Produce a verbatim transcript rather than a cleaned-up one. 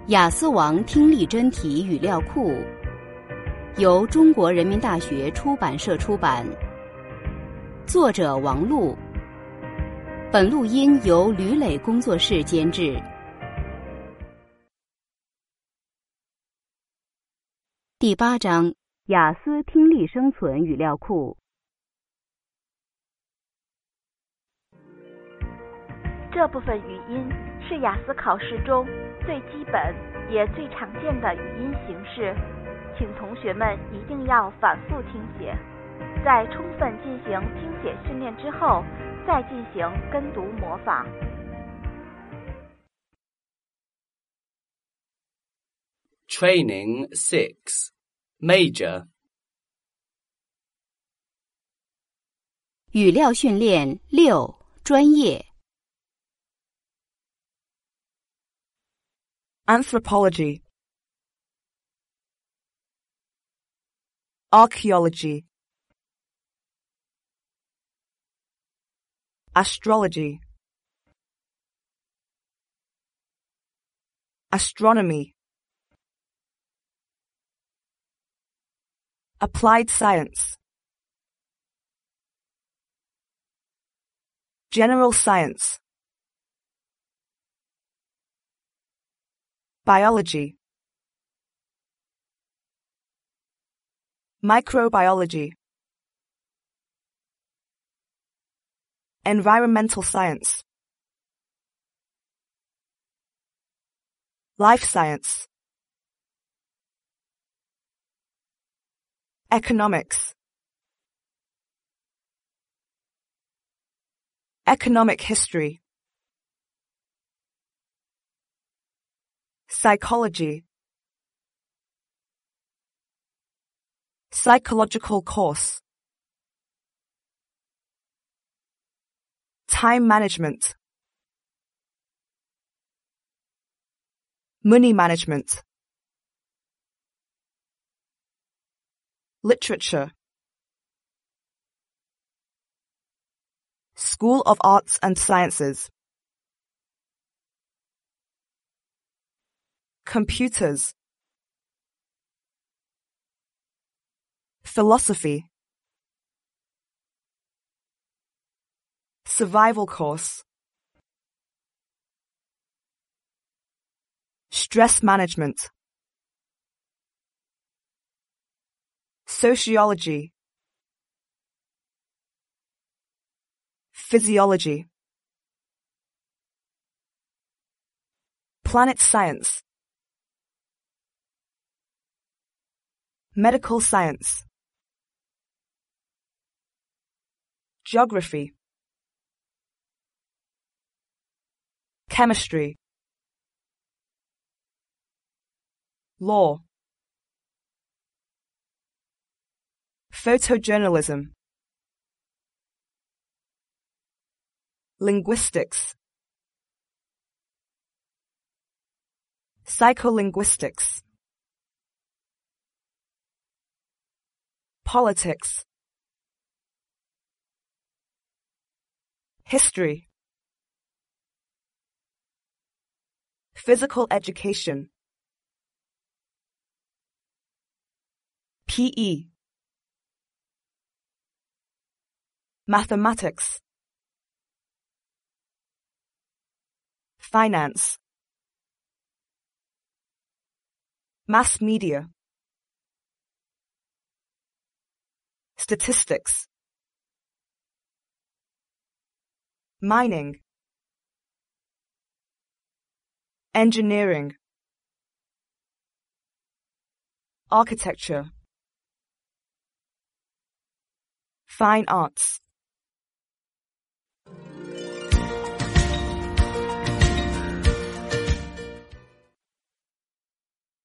雅思王听力真题语料库由中国人民大学出版社出版，作者王璐。本录音由吕磊工作室监制。第八章，雅思听力生存语料库。 这部分语音是雅思考试中最基本也最常见的语音形式，请同学们一定要反复听写，在充分进行听写训练之后，再进行跟读模仿。 Training six, Major. 语料训练六，专业。 Anthropology, Archaeology, Astrology, Astronomy, Applied Science, General Science, Biology, Microbiology, Environmental Science, Life Science, Economics, Economic History, Psychology, Psychological course, Time management, Money management, Literature, School of Arts and Sciences, Computers, Philosophy, Survival course, Stress management, Sociology, Physiology, Planet Science, Medical Science, Geography, Chemistry, Law, Photojournalism, Linguistics, Psycholinguistics, Politics, History, Physical Education, P E, Mathematics, Finance, Mass Media, Statistics, Mining, Engineering, Architecture, Fine Arts.